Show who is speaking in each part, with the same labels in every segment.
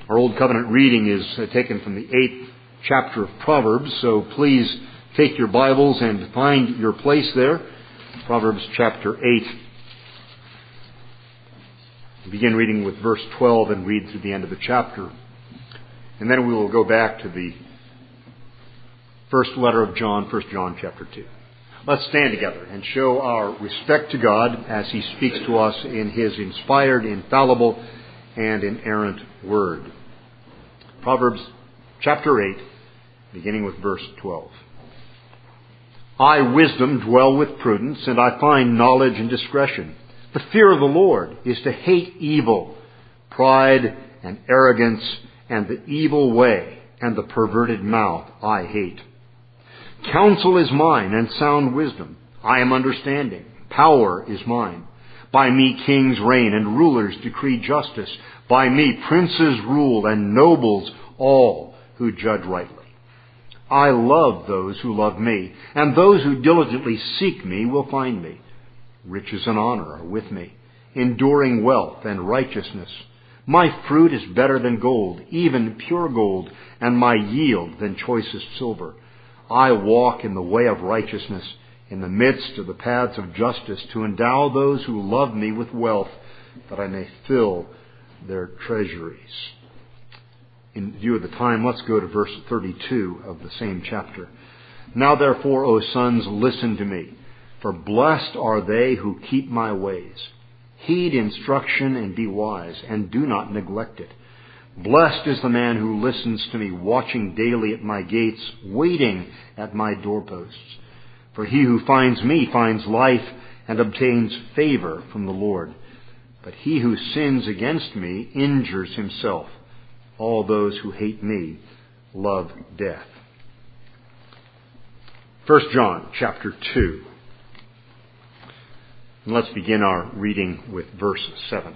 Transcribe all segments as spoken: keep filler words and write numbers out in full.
Speaker 1: Our Old Covenant reading is uh, taken from the eighth chapter of Proverbs, so please take your Bibles and find your place there. Proverbs chapter eight. We begin reading with verse twelve and read through the end of the chapter. And then we will go back to the first letter of John, First John chapter two. Let's stand together and show our respect to God as He speaks to us in His inspired, infallible, and inerrant Word. Proverbs chapter eight, beginning with verse twelve. I, wisdom, dwell with prudence, and I find knowledge and discretion. The fear of the Lord is to hate evil, pride and arrogance, and the evil way, and the perverted mouth I hate. Counsel is mine, and sound wisdom. I am understanding. Power is mine. By me kings reign, and rulers decree justice. By me princes rule, and nobles all who judge rightly. I love those who love me, and those who diligently seek me will find me. Riches and honor are with me, enduring wealth and righteousness. My fruit is better than gold, even pure gold, and my yield than choicest silver. I walk in the way of righteousness, in the midst of the paths of justice, to endow those who love me with wealth, that I may fill their treasuries. In view of the time, let's go to verse thirty-two of the same chapter. Now therefore, O sons, listen to me, for blessed are they who keep my ways. Heed instruction and be wise, and do not neglect it. Blessed is the man who listens to me, watching daily at my gates, waiting at my doorposts. For he who finds me finds life and obtains favor from the Lord. But he who sins against me injures himself. All those who hate me love death. First John chapter two. And let's begin our reading with verse seven.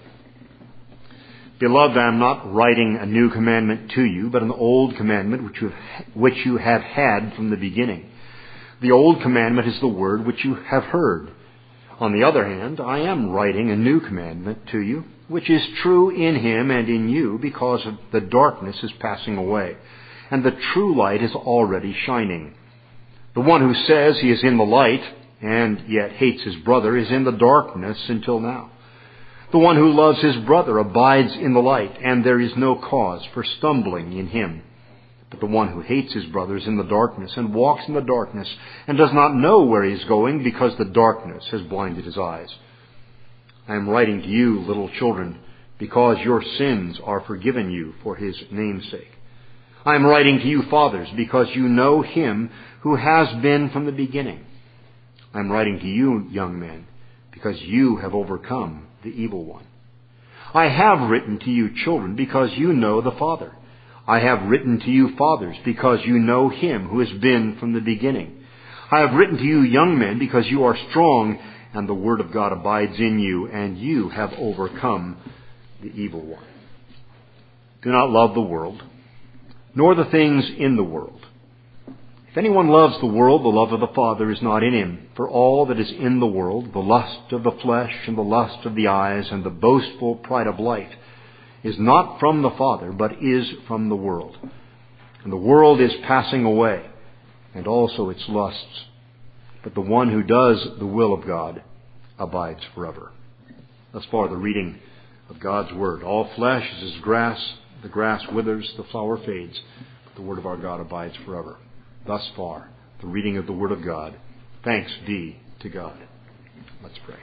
Speaker 1: Beloved, I am not writing a new commandment to you, but an old commandment which you have, which you have had from the beginning. The old commandment is the word which you have heard. On the other hand, I am writing a new commandment to you, which is true in him and in you, because of the darkness is passing away, and the true light is already shining. The one who says he is in the light, and yet hates his brother, is in the darkness until now. The one who loves his brother abides in the light, and there is no cause for stumbling in him. But the one who hates his brother is in the darkness, and walks in the darkness, and does not know where he is going, because the darkness has blinded his eyes. I am writing to you, little children, because your sins are forgiven you for his name's sake. I am writing to you, fathers, because you know him who has been from the beginning. I am writing to you, young men, because you have overcome the evil one. I have written to you, children, because you know the Father. I have written to you, fathers, because you know him who has been from the beginning. I have written to you, young men, because you are strong, and the word of God abides in you, and you have overcome the evil one. Do not love the world, nor the things in the world. If anyone loves the world, the love of the Father is not in him. For all that is in the world, the lust of the flesh and the lust of the eyes and the boastful pride of life, is not from the Father, but is from the world. And the world is passing away, and also its lusts. But the one who does the will of God abides forever. Thus far the reading of God's Word. All flesh is as grass. The grass withers, the flower fades, but the Word of our God abides forever. Thus far, the reading of the Word of God. Thanks be to God. Let's pray.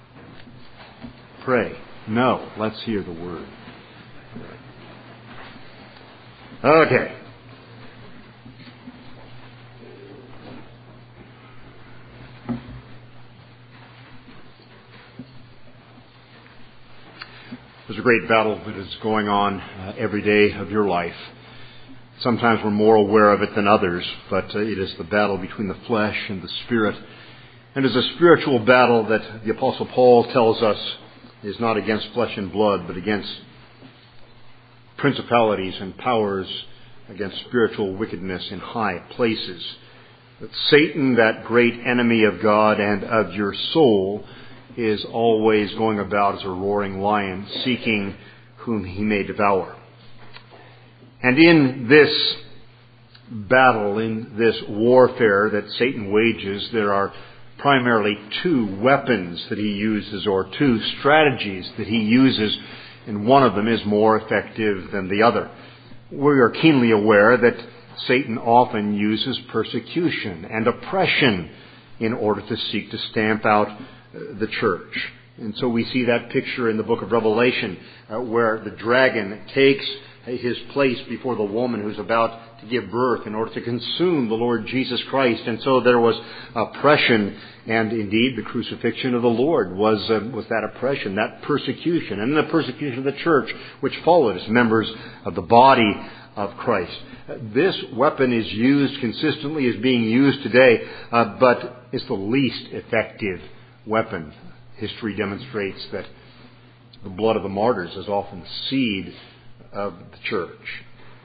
Speaker 1: Pray. No, let's hear the Word. Okay. There's a great battle that is going on uh, every day of your life. Sometimes we're more aware of it than others, but uh, it is the battle between the flesh and the spirit. And it's a spiritual battle that the Apostle Paul tells us is not against flesh and blood, but against principalities and powers, against spiritual wickedness in high places. That Satan, that great enemy of God and of your soul, is always going about as a roaring lion, seeking whom he may devour. And in this battle, in this warfare that Satan wages, there are primarily two weapons that he uses, or two strategies that he uses, and one of them is more effective than the other. We are keenly aware that Satan often uses persecution and oppression in order to seek to stamp out the church. And so we see that picture in the book of Revelation, uh, where the dragon takes his place before the woman who's about to give birth in order to consume the Lord Jesus Christ. And so there was oppression, and indeed the crucifixion of the Lord was uh, was that oppression, that persecution, and the persecution of the church which followed as members of the body of Christ. Uh, this weapon is used consistently, is being used today, uh, but it's the least effective weapon. History demonstrates that the blood of the martyrs is often the seed of the church.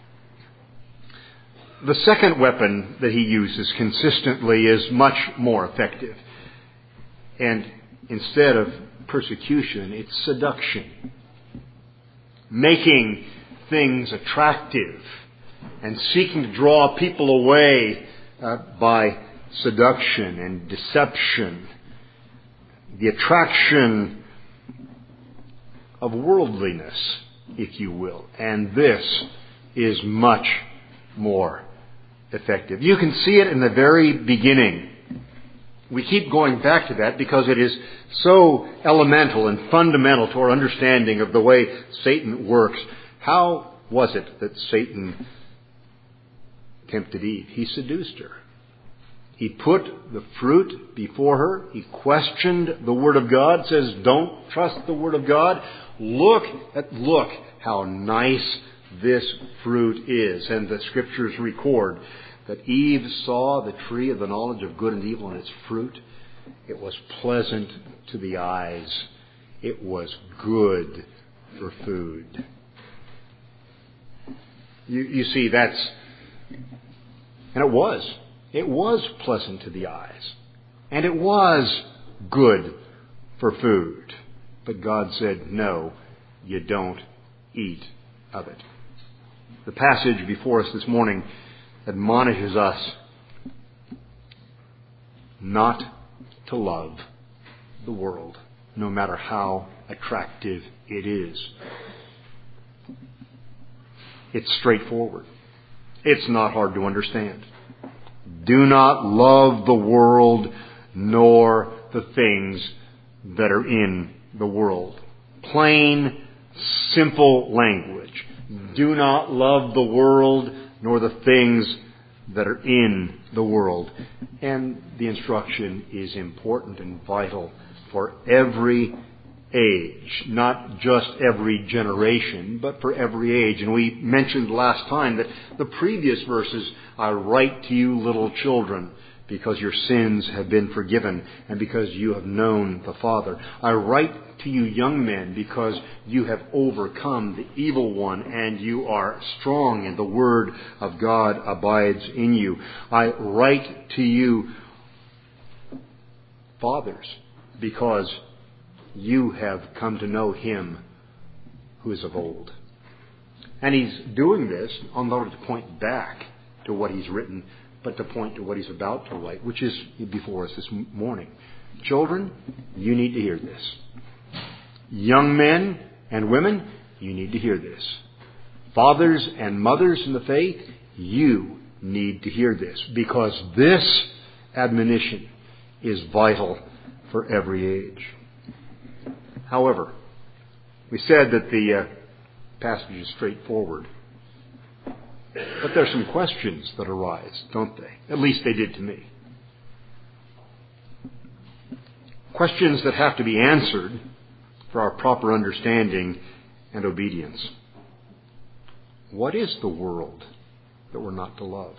Speaker 1: The second weapon that he uses consistently is much more effective. And instead of persecution, it's seduction. Making things attractive and seeking to draw people away uh, by seduction and deception. The attraction of worldliness, if you will. And this is much more effective. You can see it in the very beginning. We keep going back to that because it is so elemental and fundamental to our understanding of the way Satan works. How was it that Satan tempted Eve? He seduced her. He put the fruit before her. He questioned the Word of God, says, don't trust the Word of God. Look at, look how nice this fruit is. And the Scriptures record that Eve saw the tree of the knowledge of good and evil and its fruit. It was pleasant to the eyes. It was good for food. You, you see, that's, and it was. It was pleasant to the eyes. And it was good for food. But God said, no, you don't eat of it. The passage before us this morning admonishes us not to love the world, no matter how attractive it is. It's straightforward. It's not hard to understand. Do not love the world, nor the things that are in the world. Plain, simple language. Do not love the world, nor the things that are in the world. And the instruction is important and vital for every age, not just every generation, but for every age. And we mentioned last time that the previous verses, I write to you little children, because your sins have been forgiven and because you have known the Father. I write to you young men because you have overcome the evil one and you are strong and the Word of God abides in you. I write to you fathers because you have come to know Him who is of old. And he's doing this in order to point back to what he's written, but to point to what he's about to write, which is before us this morning. Children, you need to hear this. Young men and women, you need to hear this. Fathers and mothers in the faith, you need to hear this, because this admonition is vital for every age. However, we said that the uh, passage is straightforward. But there's some questions that arise, don't they? At least they did to me. Questions that have to be answered for our proper understanding and obedience. What is the world that we're not to love?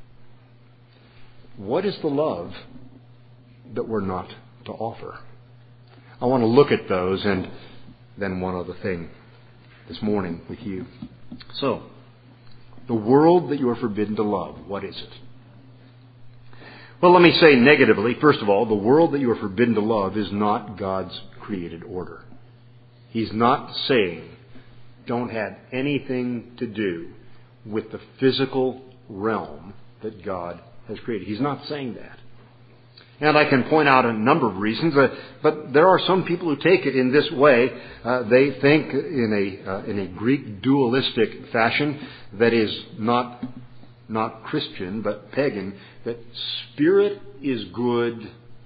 Speaker 1: What is the love that we're not to offer? I want to look at those and then one other thing this morning with you. So, the world that you are forbidden to love, what is it? Well, let me say negatively, first of all, the world that you are forbidden to love is not God's created order. He's not saying, don't have anything to do with the physical realm that God has created. He's not saying that. And I can point out a number of reasons, uh, but there are some people who take it in this way. Uh, they think in a uh, in a Greek dualistic fashion that is not not Christian but pagan, that spirit is good,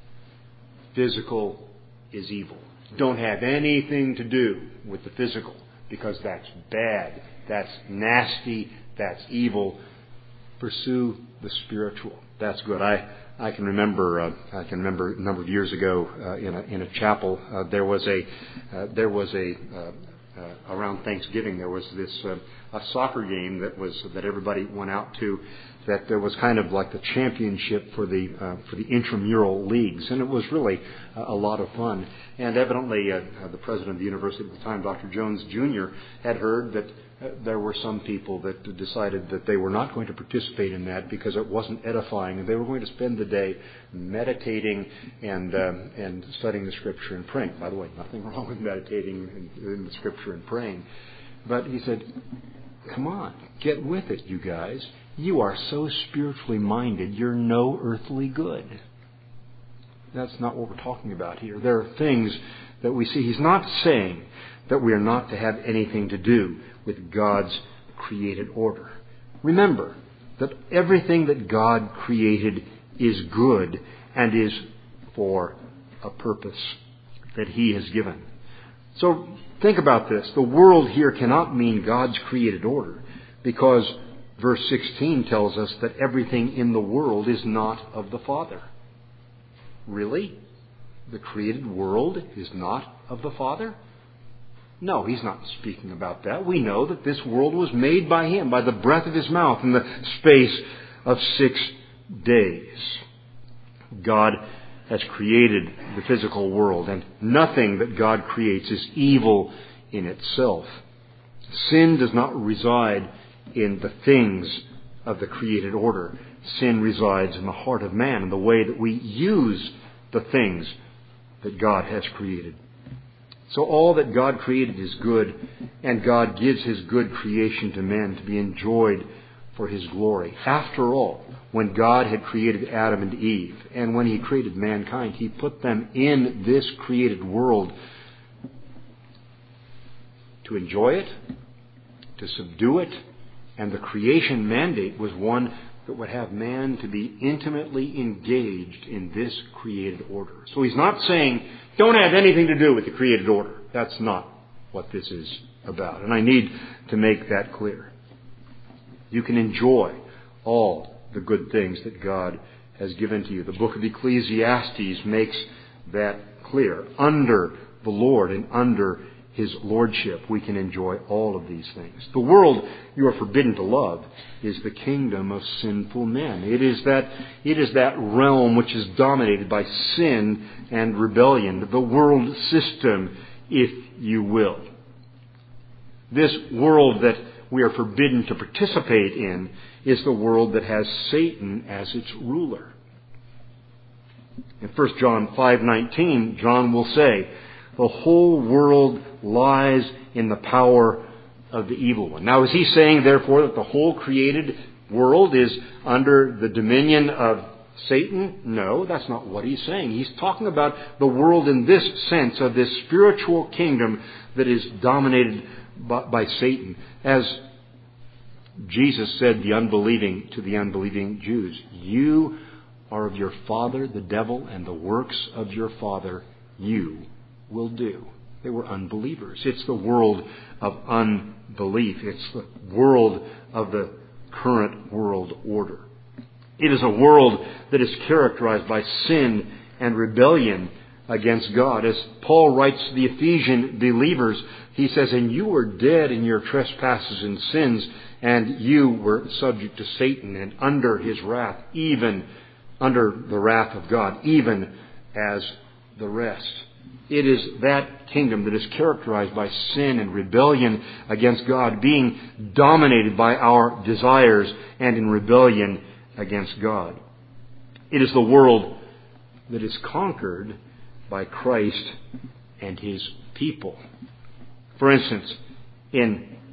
Speaker 1: physical is evil. Don't have anything to do with the physical because that's bad, that's nasty, that's evil. Pursue the spiritual. That's good. I I can remember uh, I can remember a number of years ago uh, in a in a chapel uh, there was a uh, there was a uh, uh, around Thanksgiving there was this uh, a soccer game that was that everybody went out to, that there was kind of like the championship for the uh, for the intramural leagues, and it was really uh, a lot of fun. And evidently uh, uh, the president of the university at the time, Doctor Jones Junior, had heard that Uh, there were some people that decided that they were not going to participate in that because it wasn't edifying, and they were going to spend the day meditating and um, and studying the Scripture and praying. By the way, nothing wrong with meditating in, in the Scripture and praying. But he said, come on, get with it, you guys. You are so spiritually minded, you're no earthly good. That's not what we're talking about here. There are things that we see. He's not saying that we are not to have anything to do with God's created order. Remember that everything that God created is good and is for a purpose that He has given. So think about this. The world here cannot mean God's created order, because verse sixteen tells us that everything in the world is not of the Father. Really? The created world is not of the Father? No, He's not speaking about that. We know that this world was made by Him, by the breath of His mouth, in the space of six days. God has created the physical world, and nothing that God creates is evil in itself. Sin does not reside in the things of the created order. Sin resides in the heart of man, in the way that we use the things that God has created. So all that God created is good, and God gives His good creation to men to be enjoyed for His glory. After all, when God had created Adam and Eve, and when He created mankind, He put them in this created world to enjoy it, to subdue it, and the creation mandate was one that would have man to be intimately engaged in this created order. So He's not saying, don't have anything to do with the created order. That's not what this is about. And I need to make that clear. You can enjoy all the good things that God has given to you. The book of Ecclesiastes makes that clear. Under the Lord and under His lordship, we can enjoy all of these things. The world you are forbidden to love is the kingdom of sinful men. It is that, it is that realm which is dominated by sin and rebellion, the world system, if you will. This world that we are forbidden to participate in is the world that has Satan as its ruler. In First John five nineteen, John will say, the whole world lies in the power of the evil one. Now, is he saying, therefore, that the whole created world is under the dominion of Satan? No, that's not what he's saying. He's talking about the world in this sense of this spiritual kingdom that is dominated by, by Satan. As Jesus said the unbelieving to the unbelieving Jews, you are of your father, the devil, and the works of your father you will do. They were unbelievers. It's the world of unbelief. It's the world of the current world order. It is a world that is characterized by sin and rebellion against God. As Paul writes to the Ephesian believers, he says, and you were dead in your trespasses and sins, and you were subject to Satan and under his wrath, even under the wrath of God, even as the rest. It is that kingdom that is characterized by sin and rebellion against God, being dominated by our desires and in rebellion against God. It is the world that is conquered by Christ and His people. For instance, in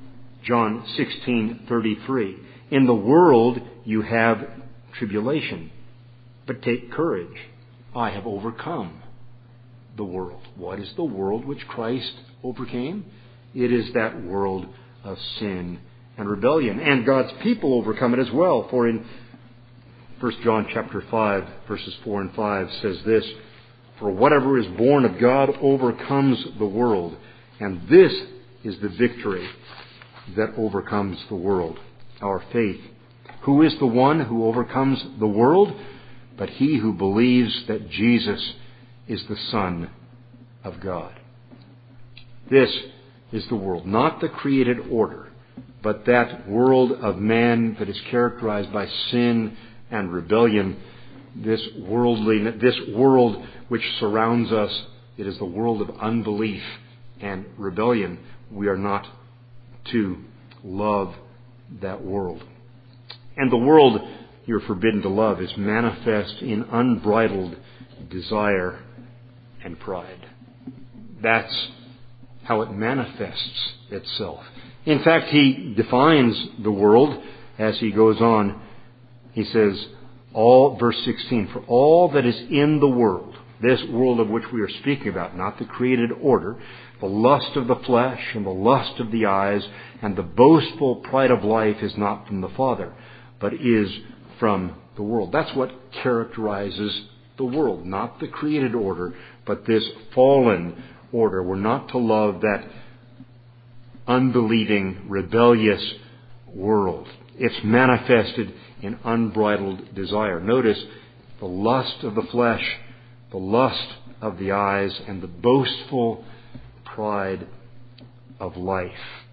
Speaker 1: John sixteen thirty-three. In the world you have tribulation, but take courage. I have overcome the world. What is the world which Christ overcame? It is that world of sin and rebellion. And God's people overcome it as well. For in First John chapter five, verses four and five says this, for whatever is born of God overcomes the world. And this is the victory that overcomes the world, our faith. Who is the one who overcomes the world? But he who believes that Jesus is the Son of God. This is the world, not the created order, but that world of man that is characterized by sin and rebellion. This worldly, this world which surrounds us, it is the world of unbelief and rebellion. We are not to love that world. And the world you're forbidden to love is manifest in unbridled desire and pride. That's how it manifests itself. In fact, he defines the world as he goes on. He says, all, verse sixteen, for all that is in the world, this world of which we are speaking about, not the created order, the lust of the flesh and the lust of the eyes and the boastful pride of life is not from the Father, but is from the world. That's what characterizes the world, not the created order, but this fallen order. We're not to love that unbelieving, rebellious world. It's manifested in unbridled desire. Notice the lust of the flesh, the lust of the eyes, and the boastful pride of life.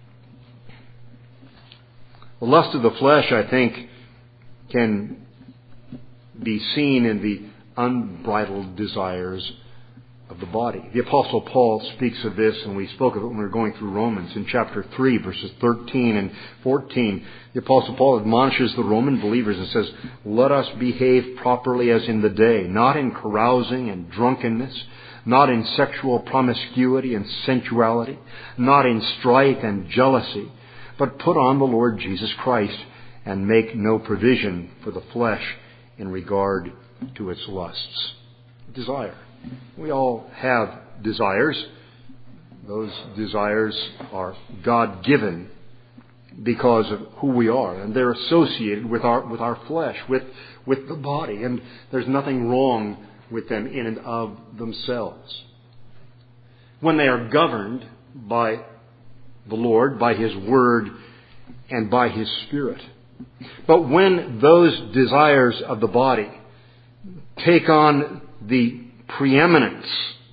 Speaker 1: The lust of the flesh, I think, can be seen in the unbridled desires of the body. The Apostle Paul speaks of this, and we spoke of it when we were going through Romans. In chapter three, verses thirteen and fourteen, the Apostle Paul admonishes the Roman believers and says, let us behave properly as in the day, not in carousing and drunkenness, not in sexual promiscuity and sensuality, not in strife and jealousy, but put on the Lord Jesus Christ and make no provision for the flesh in regard to its lusts. Desire. We all have desires. Those desires are God-given because of who we are, and they're associated with our with our flesh, with with the body, and there's nothing wrong with them in and of themselves. When they are governed by the Lord, by His Word, and by His Spirit. But when those desires of the body take on the preeminence,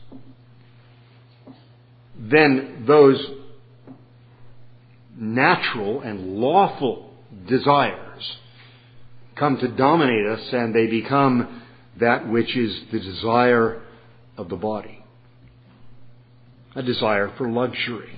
Speaker 1: then those natural and lawful desires come to dominate us, and they become that which is the desire of the body. A desire for luxury.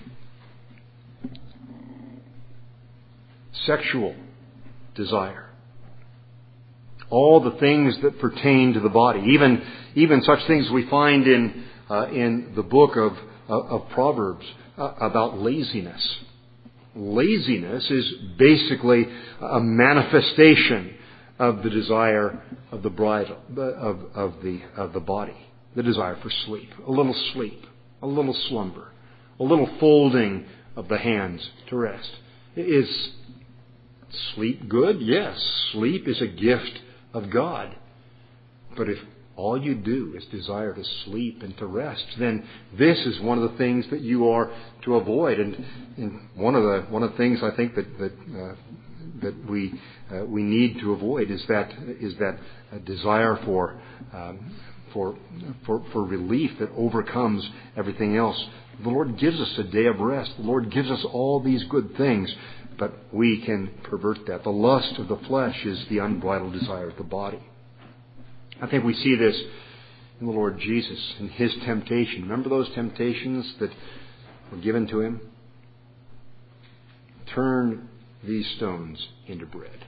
Speaker 1: Sexual desire. All the things that pertain to the body. Even, even such things we find in, uh, in the book of, uh, of Proverbs uh, about laziness. Laziness is basically a manifestation of the desire of the bridle, of, of the, of the body. The desire for sleep. A little sleep. A little slumber. A little folding of the hands to rest. Is sleep good? Yes. Sleep is a gift of God. But if all you do is desire to sleep and to rest, then this is one of the things that you are to avoid. And, and one of the one of the things I think that that uh, that we uh, we need to avoid is that is that uh, desire for um, for for for relief that overcomes everything else. The Lord gives us a day of rest. The Lord gives us all these good things, but we can pervert that. The lust of the flesh is the unbridled desire of the body. I think we see this in the Lord Jesus, in His temptation. Remember those temptations that were given to Him? Turn these stones into bread.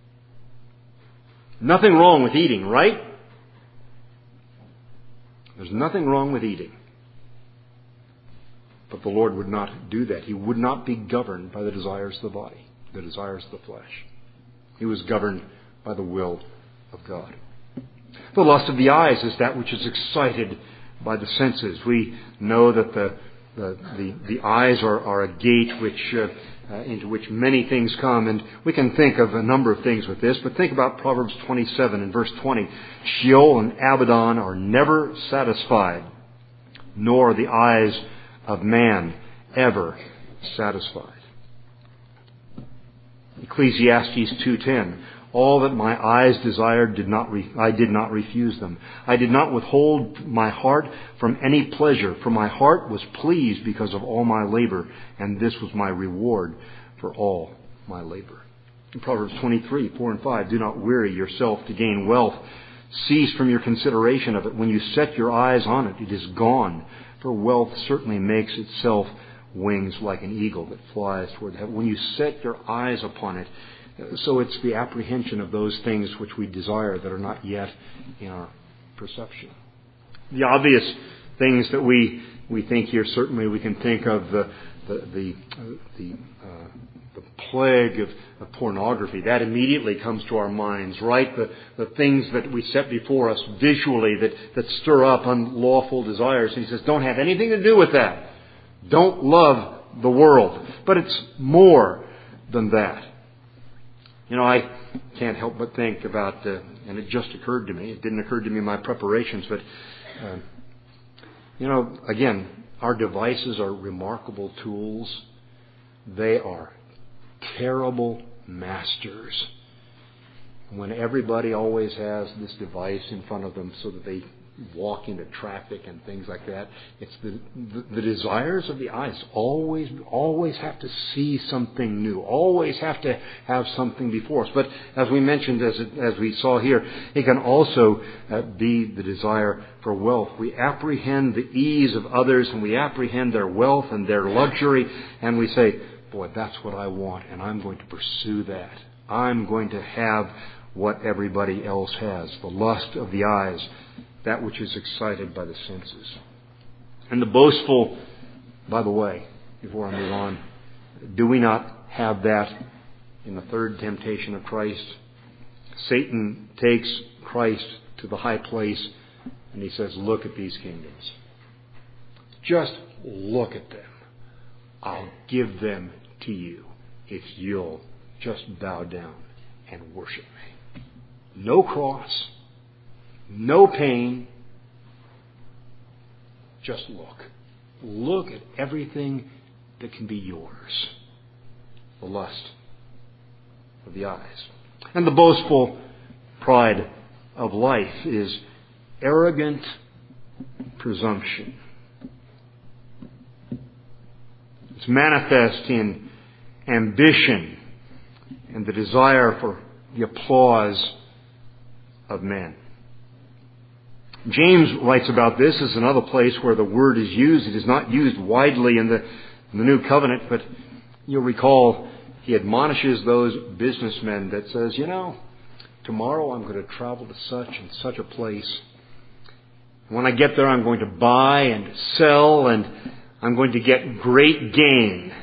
Speaker 1: Nothing wrong with eating, right? There's nothing wrong with eating. But the Lord would not do that. He would not be governed by the desires of the body, the desires of the flesh. He was governed by the will of God. The lust of the eyes is that which is excited by the senses. We know that the the the, the eyes are, are a gate which uh, uh, into which many things come, and we can think of a number of things with this. But think about Proverbs twenty-seven and verse twenty. Sheol and Abaddon are never satisfied, nor the eyes of man ever satisfied. Ecclesiastes two ten. All that my eyes desired did not re- I did not refuse them. I did not withhold my heart from any pleasure, for my heart was pleased because of all my labor, and this was my reward for all my labor. In Proverbs twenty-three, four and five, do not weary yourself to gain wealth. Cease from your consideration of it. When you set your eyes on it, it is gone. For wealth certainly makes itself wings like an eagle that flies toward heaven. When you set your eyes upon it, so it's the apprehension of those things which we desire that are not yet in our perception. The obvious things that we we think here, certainly we can think of the the the uh, the, uh, the plague of, of pornography. That immediately comes to our minds, right? The the things that we set before us visually that, that stir up unlawful desires. And he says, don't have anything to do with that. Don't love the world. But it's more than that. You know, I can't help but think about, uh, and it just occurred to me, it didn't occur to me in my preparations, but, uh, you know, again, our devices are remarkable tools. They are terrible masters. When everybody always has this device in front of them so that they walk into traffic and things like that, it's the, the the desires of the eyes always always have to see something new, always have to have something before us. But as we mentioned, as it, as we saw here, it can also uh, be the desire for wealth. We apprehend the ease of others, and we apprehend their wealth and their luxury, and we say, boy, that's what I want, and I'm going to pursue that. I'm going to have what everybody else has. The lust of the eyes, that which is excited by the senses. And the boastful, by the way, before I move on, do we not have that in the third temptation of Christ? Satan takes Christ to the high place and he says, look at these kingdoms. Just look at them. I'll give them to you if you'll just bow down and worship me. No cross. No pain. Just look. Look at everything that can be yours. The lust of the eyes. And the boastful pride of life is arrogant presumption. It's manifest in ambition and the desire for the applause of men. James writes about this as another place where the word is used. It is not used widely in the, in the New Covenant, but you'll recall he admonishes those businessmen that says, you know, tomorrow I'm going to travel to such and such a place. When I get there, I'm going to buy and sell, and I'm going to get great gain.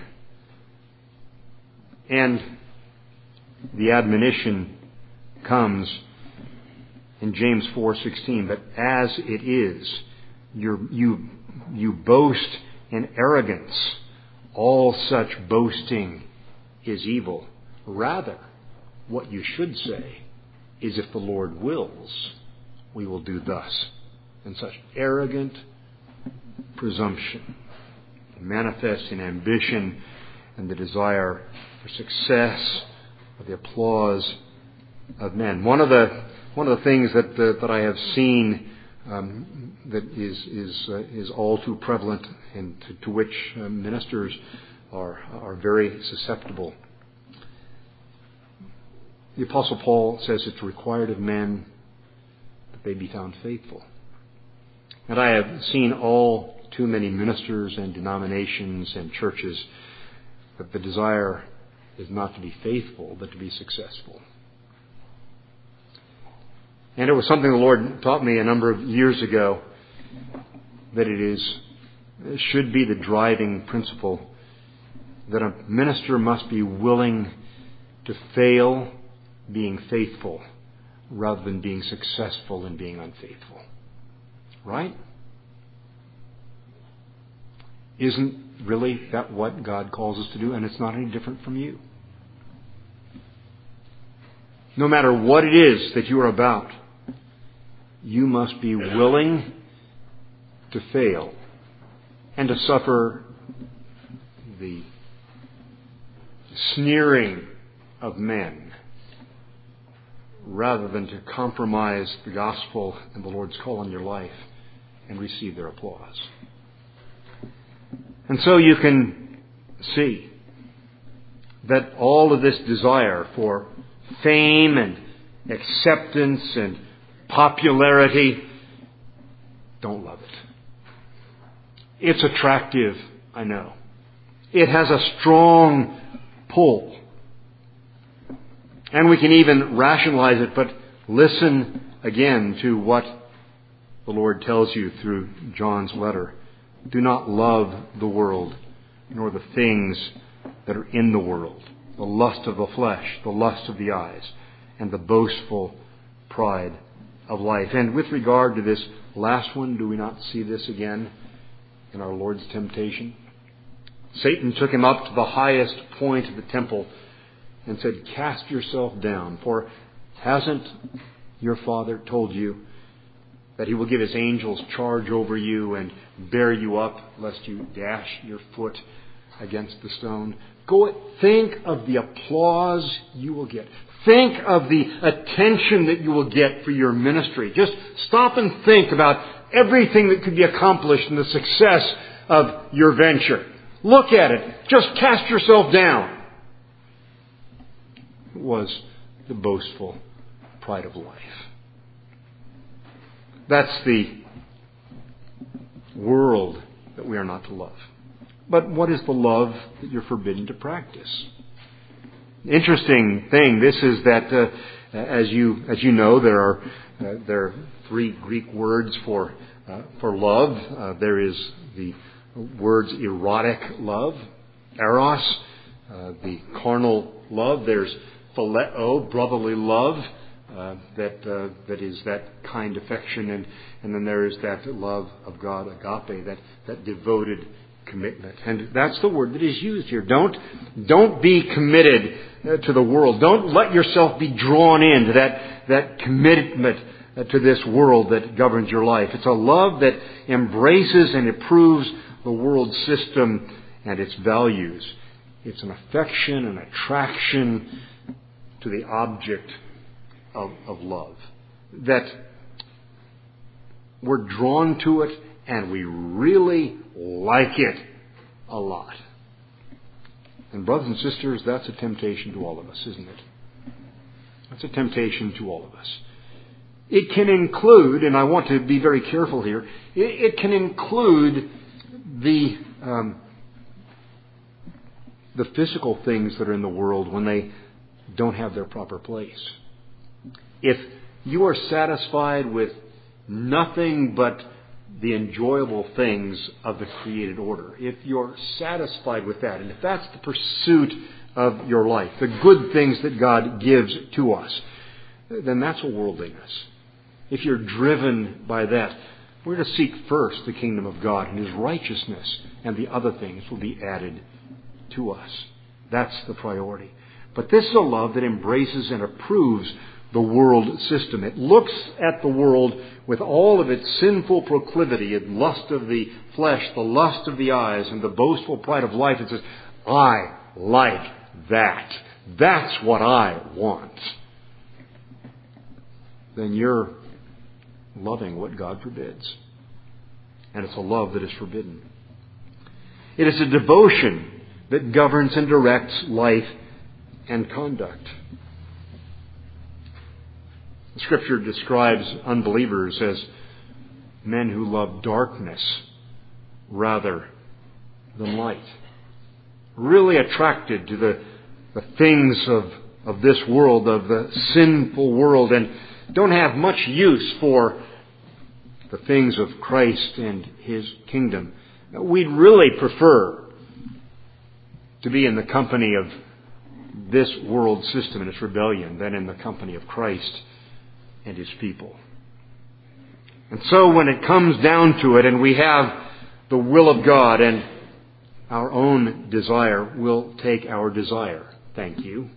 Speaker 1: And the admonition comes in James four sixteen, but as it is, you're, you you boast in arrogance. All such boasting is evil. Rather, what you should say is, if the Lord wills, we will do thus. And such arrogant presumption manifests in ambition and the desire for success, or the applause of men. One of the One of the things that uh, that I have seen um, that is is uh, is all too prevalent, and to, to which uh, ministers are are very susceptible. The Apostle Paul says it's required of men that they be found faithful. And I have seen all too many ministers and denominations and churches that the desire is not to be faithful, but to be successful. And it was something the Lord taught me a number of years ago, that it is should be the driving principle, that a minister must be willing to fail being faithful rather than being successful in being unfaithful. Right? Isn't really that what God calls us to do? And it's not any different from you. No matter what it is that you are about, you must be willing to fail and to suffer the sneering of men rather than to compromise the gospel and the Lord's call on your life and receive their applause. And so you can see that all of this desire for fame and acceptance and popularity, don't love it. It's attractive, I know. It has a strong pull. And we can even rationalize it, but listen again to what the Lord tells you through John's letter. Do not love the world, nor the things that are in the world. The lust of the flesh, the lust of the eyes, and the boastful pride of life. And with regard to this last one, do we not see this again in our Lord's temptation? Satan took him up to the highest point of the temple and said, "Cast yourself down, for hasn't your Father told you that He will give His angels charge over you and bear you up, lest you dash your foot against the stone?" Go, think of the applause you will get. Think of the attention that you will get for your ministry. Just stop and think about everything that could be accomplished in the success of your venture. Look at it. Just cast yourself down. It was the boastful pride of life. That's the world that we are not to love. But what is the love that you're forbidden to practice? Interesting thing, this is that, uh, as you as you know, there are uh, there are three Greek words for uh, for love. Uh, there is the words erotic love, eros, uh, the carnal love. There's phileo, brotherly love. Uh, that uh, that is that kind affection, and, and then there is that love of God, agape, that, that devoted commitment. And that's the word that is used here. Don't don't be committed uh, to the world. Don't let yourself be drawn into that, that commitment uh, to this world that governs your life. It's a love that embraces and approves the world system and its values. It's an affection, an attraction to the object Of, of love, that we're drawn to it and we really like it a lot. And brothers and sisters, that's a temptation to all of us, isn't it? That's a temptation to all of us. It can include, and I want to be very careful here, it, it can include the um, the physical things that are in the world when they don't have their proper place. If you are satisfied with nothing but the enjoyable things of the created order, if you're satisfied with that, and if that's the pursuit of your life, the good things that God gives to us, then that's a worldliness. If you're driven by that, we're to seek first the kingdom of God and His righteousness, and the other things will be added to us. That's the priority. But this is a love that embraces and approves the world system. It looks at the world with all of its sinful proclivity and lust of the flesh, the lust of the eyes, and the boastful pride of life, and says, I like that. That's what I want. Then you're loving what God forbids. And it's a love that is forbidden. It is a devotion that governs and directs life and conduct. Scripture describes unbelievers as men who love darkness rather than light. Really attracted to the, the things of, of this world, of the sinful world, and don't have much use for the things of Christ and His kingdom. We'd really prefer to be in the company of this world system and its rebellion than in the company of Christ and His people. And so when it comes down to it and we have the will of God and our own desire, we'll take our desire. Thank you.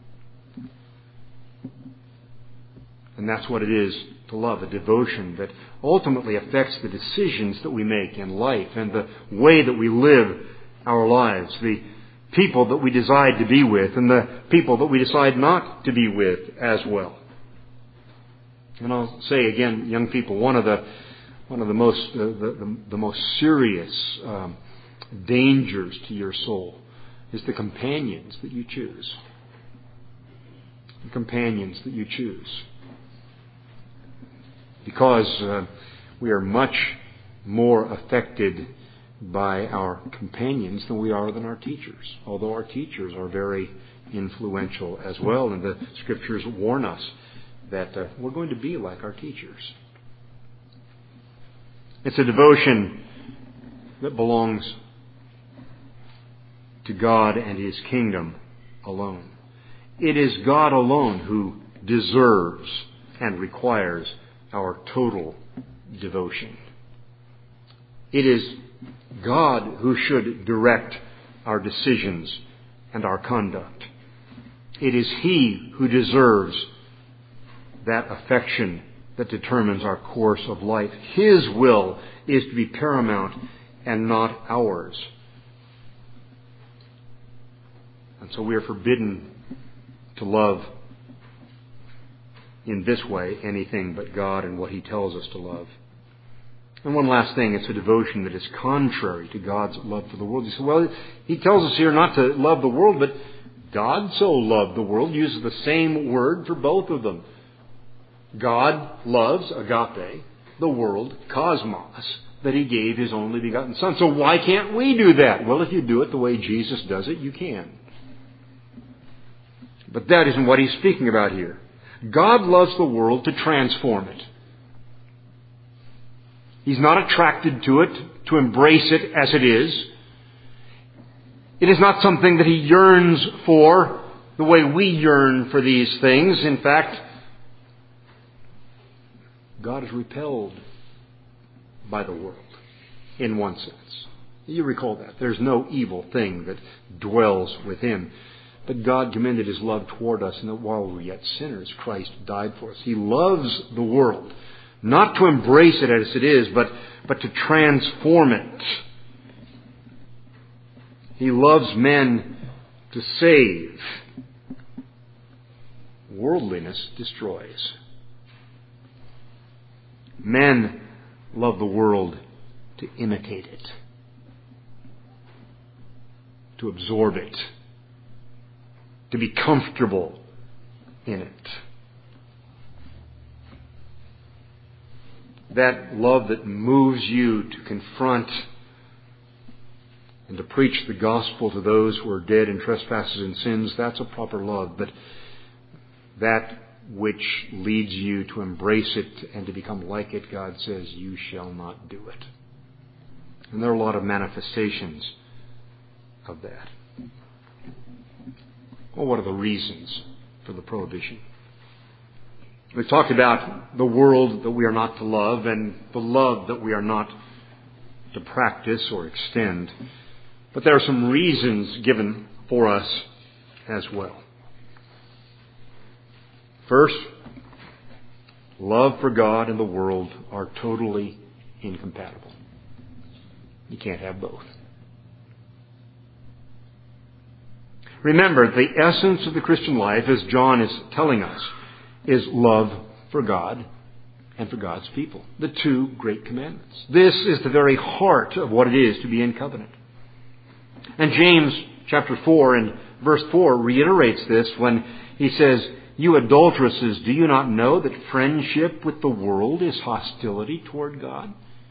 Speaker 1: And that's what it is to love, a devotion that ultimately affects the decisions that we make in life and the way that we live our lives, the people that we decide to be with and the people that we decide not to be with as well. And I'll say again, young people, one of the one of the most uh, the, the, the most serious um, dangers to your soul is the companions that you choose. The companions that you choose. Because uh, we are much more affected by our companions than we are than our teachers. Although our teachers are very influential as well, and the Scriptures warn us that uh, we're going to be like our teachers. It's a devotion that belongs to God and His kingdom alone. It is God alone who deserves and requires our total devotion. It is God who should direct our decisions and our conduct. It is He who deserves that affection that determines our course of life. His will is to be paramount and not ours. And so we are forbidden to love in this way anything but God and what He tells us to love. And one last thing, it's a devotion that is contrary to God's love for the world. You say, well, He tells us here not to love the world, but God so loved the world, uses the same word for both of them. God loves, agape, the world, cosmos, that He gave His only begotten Son. So why can't we do that? Well, if you do it the way Jesus does it, you can. But that isn't what He's speaking about here. God loves the world to transform it. He's not attracted to it, to embrace it as it is. It is not something that He yearns for the way we yearn for these things. In fact, God is repelled by the world, in one sense. You recall that. There's no evil thing that dwells within. But God commended His love toward us, and that while we were yet sinners, Christ died for us. He loves the world, not to embrace it as it is, but, but to transform it. He loves men to save. Worldliness destroys. Men love the world to imitate it, to absorb it, to be comfortable in it. That love that moves you to confront and to preach the gospel to those who are dead in trespasses and sins, that's a proper love. But that which leads you to embrace it and to become like it, God says, you shall not do it. And there are a lot of manifestations of that. Well, what are the reasons for the prohibition? We've talked about the world that we are not to love and the love that we are not to practice or extend. But there are some reasons given for us as well. First, love for God and the world are totally incompatible. You can't have both. Remember, the essence of the Christian life, as John is telling us, is love for God and for God's people. The two great commandments. This is the very heart of what it is to be in covenant. And James chapter four and verse four reiterates this when he says, "You adulteresses, do you not know that friendship with the world is hostility toward God?"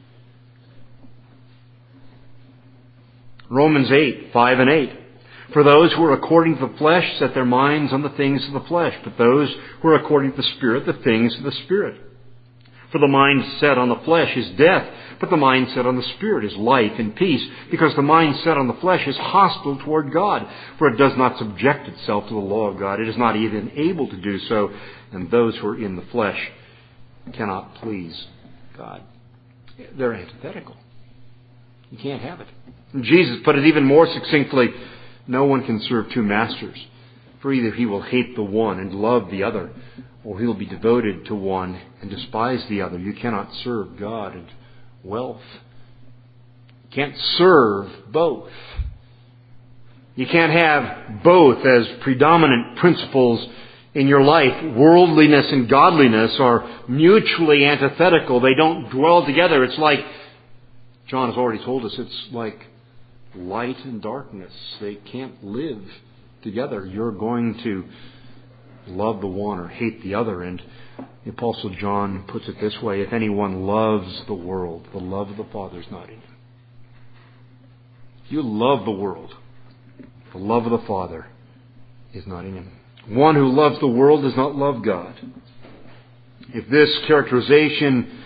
Speaker 1: Romans eight, five and eight. "For those who are according to the flesh set their minds on the things of the flesh, but those who are according to the Spirit, the things of the Spirit. For the mind set on the flesh is death, but the mind set on the Spirit is life and peace, because the mind set on the flesh is hostile toward God, for it does not subject itself to the law of God. It is not even able to do so, and those who are in the flesh cannot please God. They're antithetical. You can't have it. And Jesus put it even more succinctly, no one can serve two masters, for either he will hate the one and love the other, or he will be devoted to one and despise the other. You cannot serve God and wealth. You can't serve both. You can't have both as predominant principles in your life. Worldliness and godliness are mutually antithetical. They don't dwell together. It's like, John has already told us, it's like light and darkness. They can't live together. You're going to love the one or hate the other. And the Apostle John puts it this way, if anyone loves the world, the love of the Father is not in him. If you love the world, the love of the Father is not in him. One who loves the world does not love God. If this characterization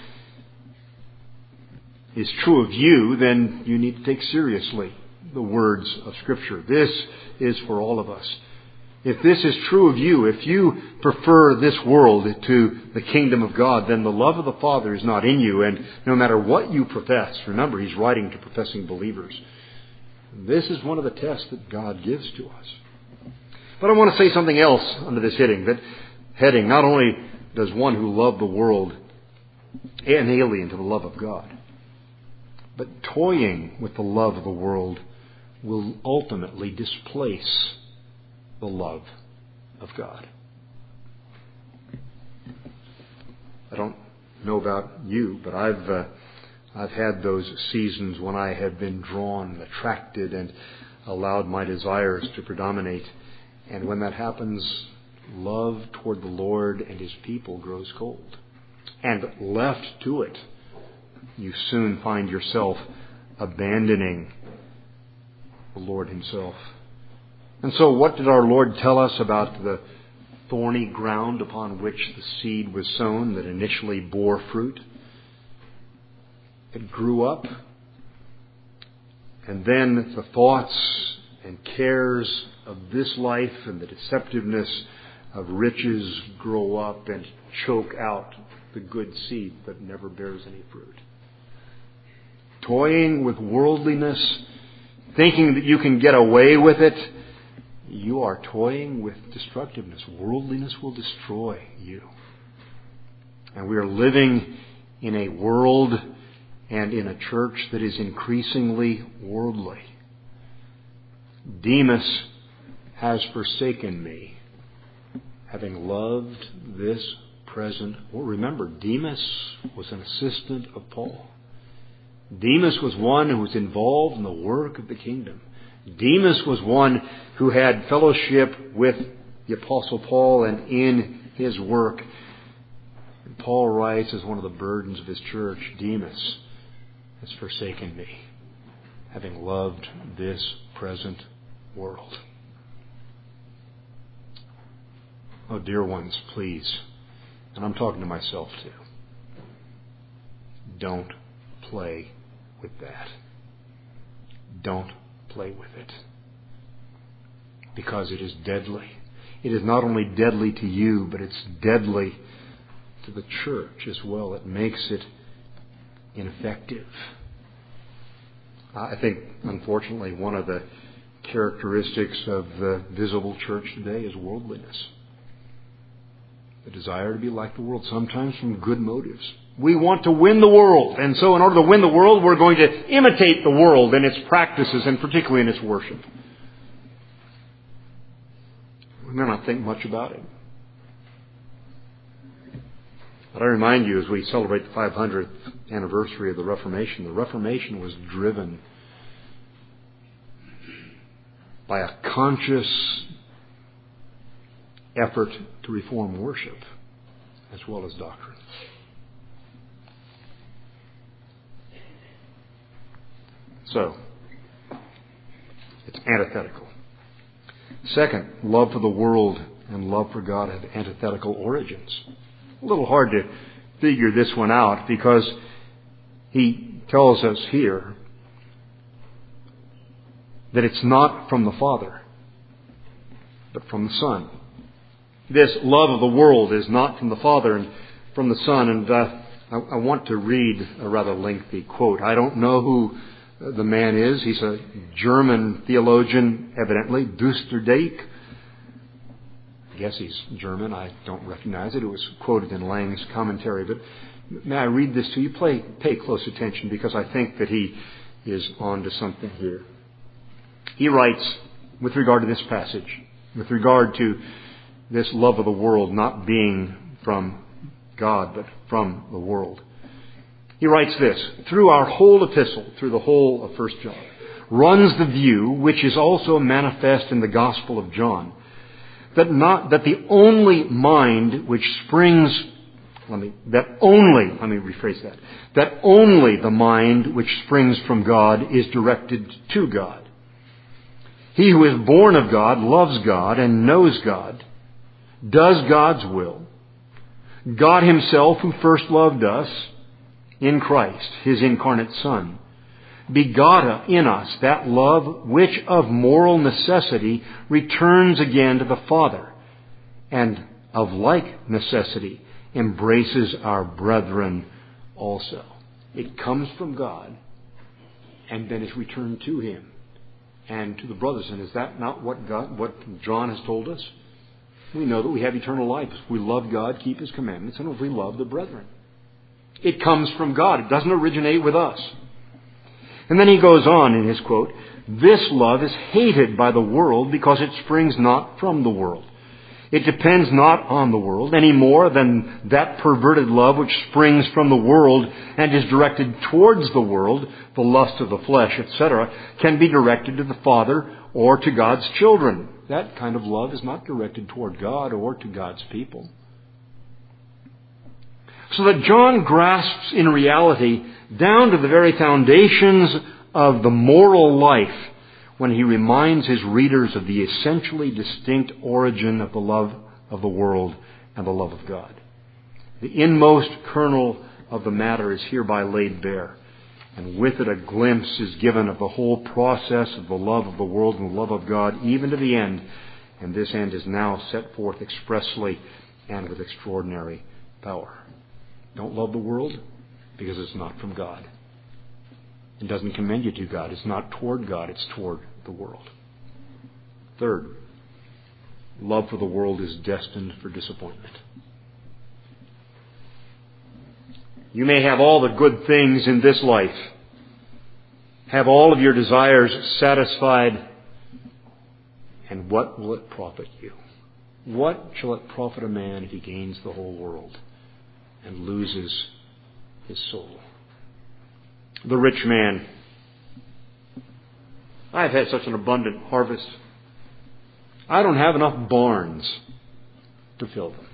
Speaker 1: is true of you, then you need to take seriously the words of Scripture. This is for all of us. If this is true of you, if you prefer this world to the kingdom of God, then the love of the Father is not in you. And no matter what you profess, remember, he's writing to professing believers. This is one of the tests that God gives to us. But I want to say something else under this heading. That heading, not only does one who loved the world an alien to the love of God, but toying with the love of the world will ultimately displace the love of God. I don't know about you, but I've uh, I've had those seasons when I have been drawn, attracted, and allowed my desires to predominate. And when that happens, love toward the Lord and His people grows cold. And left to it, you soon find yourself abandoning the Lord Himself. And so what did our Lord tell us about the thorny ground upon which the seed was sown that initially bore fruit? It grew up, and then the thoughts and cares of this life and the deceptiveness of riches grow up and choke out the good seed that never bears any fruit. Toying with worldliness, thinking that you can get away with it, you are toying with destructiveness. Worldliness will destroy you. And we are living in a world and in a church that is increasingly worldly. Demas has forsaken me, having loved this present. Well, remember, Demas was an assistant of Paul. Demas was one who was involved in the work of the kingdom. Demas was one who had fellowship with the Apostle Paul and in his work. And Paul writes as one of the burdens of his church, Demas has forsaken me, having loved this present world. Oh, dear ones, please, and I'm talking to myself too, don't play with that. Don't play with it. Because it is deadly. It is not only deadly to you, but it's deadly to the church as well. It makes it ineffective. I think, unfortunately, one of the characteristics of the visible church today is worldliness. The desire to be like the world, sometimes from good motives. We want to win the world, and so in order to win the world, we're going to imitate the world in its practices, and particularly in its worship. We may not think much about it. But I remind you, as we celebrate the five hundredth anniversary of the Reformation, the Reformation was driven by a conscious effort to reform worship as well as doctrine. So, it's antithetical. Second, love for the world and love for God have antithetical origins. A little hard to figure this one out, because he tells us here that it's not from the Father, but from the Son. This love of the world is not from the Father and from the Son. And uh, I, I want to read a rather lengthy quote. I don't know who the man is. He's a German theologian, evidently, Duisterdijk. I guess he's German. I don't recognize it. It was quoted in Lang's commentary. But may I read this to you? Play, pay close attention, because I think that he is on to something here. He writes, with regard to this passage, with regard to this love of the world not being from God, but from the world. He writes this: through our whole epistle, through the whole of First John, runs the view, which is also manifest in the Gospel of John, that not that the only mind which springs, let me, that only, let me rephrase that, that only the mind which springs from God is directed to God. He who is born of God loves God and knows God, does God's will. God Himself, who first loved us in Christ, His incarnate Son, begot in us that love which of moral necessity returns again to the Father, and of like necessity embraces our brethren also. It comes from God and then is returned to Him and to the brothers. And is that not what God, what John has told us? We know that we have eternal life if we love God, keep His commandments, and if we love the brethren. It comes from God. It doesn't originate with us. And then he goes on in his quote, this love is hated by the world because it springs not from the world. It depends not on the world any more than that perverted love which springs from the world and is directed towards the world, the lust of the flesh, et cetera, can be directed to the Father or to God's children. That kind of love is not directed toward God or to God's people. So that John grasps in reality down to the very foundations of the moral life when he reminds his readers of the essentially distinct origin of the love of the world and the love of God. The inmost kernel of the matter is hereby laid bare, and with it a glimpse is given of the whole process of the love of the world and the love of God, even to the end. And this end is now set forth expressly and with extraordinary power. Don't love the world because it's not from God. It doesn't commend you to God. It's not toward God. It's toward the world. Third, love for the world is destined for disappointment. You may have all the good things in this life, have all of your desires satisfied, and what will it profit you? What shall it profit a man if he gains the whole world and loses his soul? The rich man. I've had such an abundant harvest. I don't have enough barns to fill them.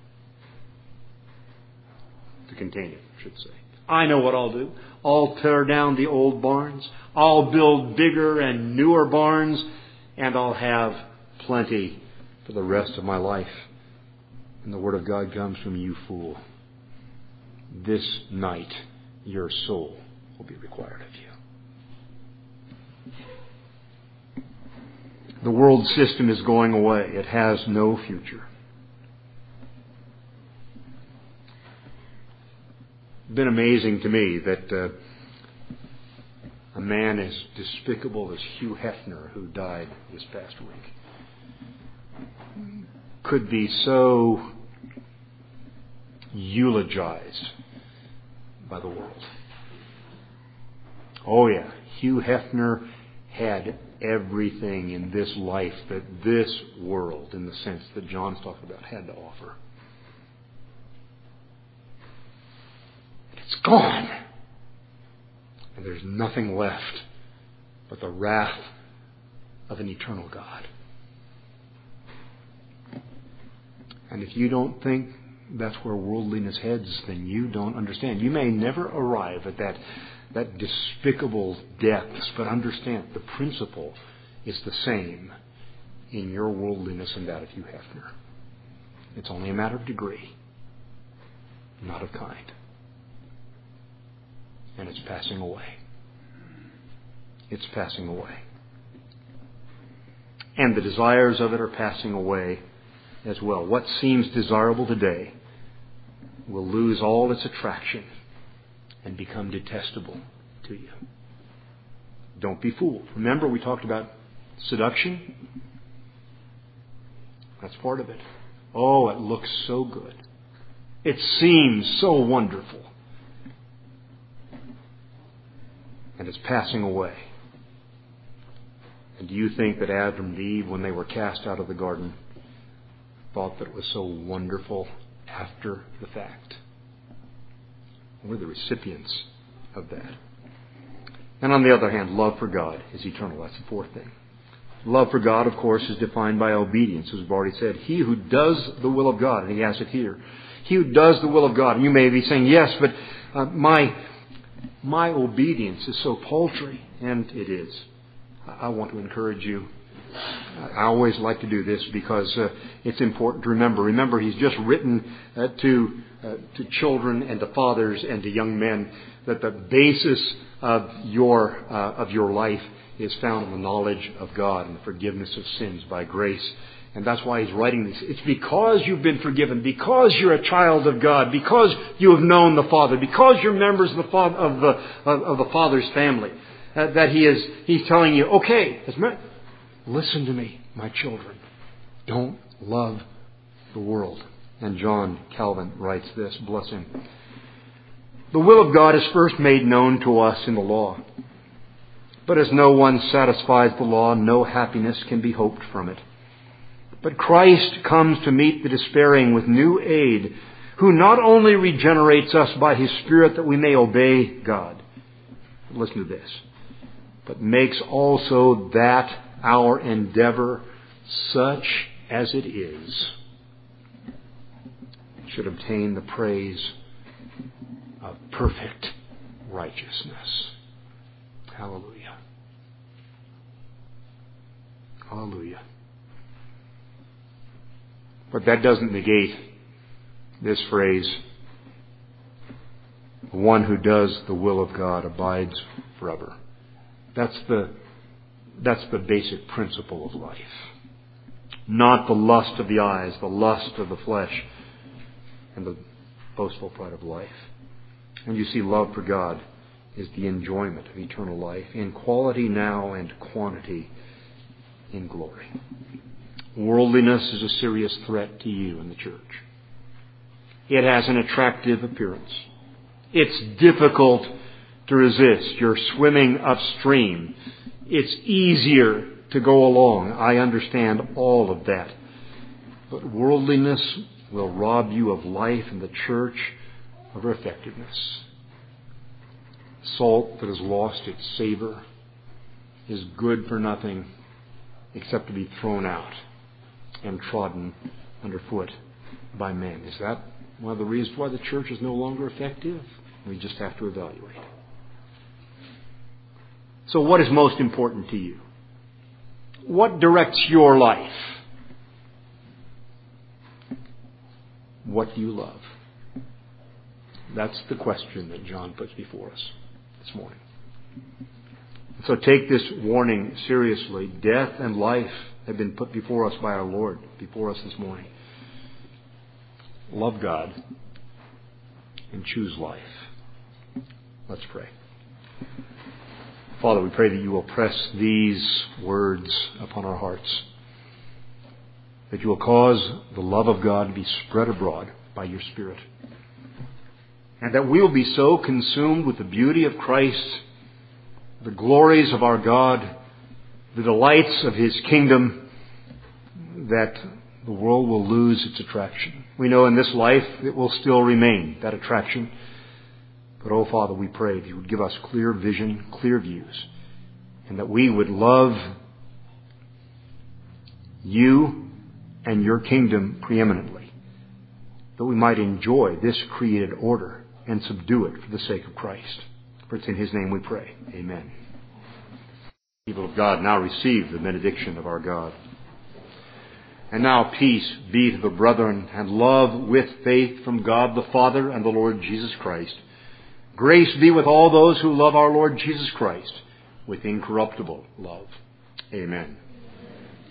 Speaker 1: To contain it, I should say. I know what I'll do. I'll tear down the old barns. I'll build bigger and newer barns, and I'll have plenty for the rest of my life. And the Word of God comes from you, fool. This night your soul will be required of you. The world system is going away. It has no future. It's been amazing to me that uh, a man as despicable as Hugh Hefner, who died this past week, could be so eulogized by the world. Oh yeah, Hugh Hefner had everything in this life that this world, in the sense that John's talking about, had to offer. It's gone. And there's nothing left but the wrath of an eternal God. And if you don't think that's where worldliness heads, then you don't understand. You may never arrive at that that despicable depths, but understand the principle is the same in your worldliness and that of Hugh Hefner. It's only a matter of degree. not of kind. And it's passing away. It's passing away. And the desires of it are passing away as well. What seems desirable today will lose all its attraction and become detestable to you. Don't be fooled. Remember, we talked about seduction? That's part of it. Oh, it looks so good. It seems so wonderful. And it's passing away. And do you think that Adam and Eve, when they were cast out of the garden, thought that it was so wonderful after the fact? We're the recipients of that. And on the other hand, love for God is eternal. That's the fourth thing. Love for God, of course, is defined by obedience, as we've already said. He who does the will of God, and he has it here. He who does the will of God. And you may be saying, yes, but uh, my, my obedience is so paltry. And it is. I want to encourage you. I always like to do this because uh, it's important to remember. Remember, he's just written uh, to uh, to children and to fathers and to young men that the basis of your uh, of your life is found in the knowledge of God and the forgiveness of sins by grace. And that's why he's writing this. It's because you've been forgiven, because you're a child of God, because you have known the Father, because you're members of the Father, of the of, of the Father's family, uh, that he is he's telling you, okay, listen to me, my children. Don't love the world. And John Calvin writes this, bless him. The will of God is first made known to us in the law. But as no one satisfies the law, no happiness can be hoped from it. But Christ comes to meet the despairing with new aid, who not only regenerates us by His Spirit that we may obey God. Listen to this. But makes also that our endeavor, such as it is, should obtain the praise of perfect righteousness. Hallelujah. Hallelujah. But that doesn't negate this phrase, the one who does the will of God abides forever. That's the That's the basic principle of life. Not the lust of the eyes, the lust of the flesh, and the boastful pride of life. And you see, love for God is the enjoyment of eternal life in quality now and quantity in glory. Worldliness is a serious threat to you in the church. It has an attractive appearance. It's difficult to resist. You're swimming upstream. It's easier to go along. I understand all of that. But worldliness will rob you of life in the church, of her effectiveness. Salt that has lost its savor is good for nothing except to be thrown out and trodden underfoot by men. Is that one of the reasons why the church is no longer effective? We just have to evaluate. So what is most important to you? What directs your life? What do you love? That's the question that John puts before us this morning. So take this warning seriously. Death and life have been put before us by our Lord, before us this morning. Love God and choose life. Let's pray. Father, we pray that you will press these words upon our hearts, that you will cause the love of God to be spread abroad by your Spirit, and that we will be so consumed with the beauty of Christ, the glories of our God, the delights of His kingdom, that the world will lose its attraction. We know in this life it will still remain, that attraction. But, oh, Father, we pray that you would give us clear vision, clear views, and that we would love you and your kingdom preeminently, that we might enjoy this created order and subdue it for the sake of Christ. For it's in His name we pray. Amen. People of God, now receive the benediction of our God. And now peace be to the brethren, and love with faith from God the Father and the Lord Jesus Christ. Grace be with all those who love our Lord Jesus Christ with incorruptible love. Amen.